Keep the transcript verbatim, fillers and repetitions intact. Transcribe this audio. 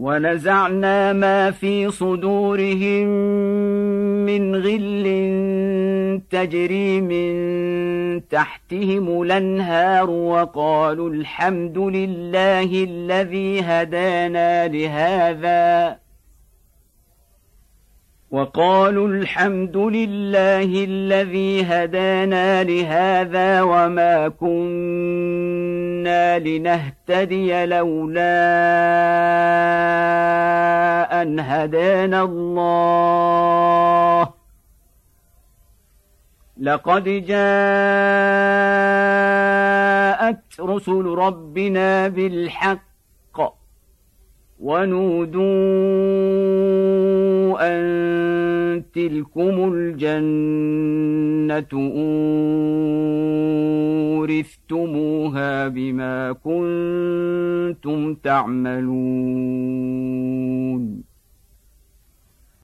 ونزعنا ما في صدورهم من غل تجري من تحتهم الأنهار وقالوا الحمد لله الذي هدانا لهذا وقالوا الحمد لله الذي هدانا لهذا وما كنا لنهتدي لولا أن هدانا الله لقد جاءت رسل ربنا بالحق ونودوا أن تلكم الجنة أورثتموها بما كنتم تعملون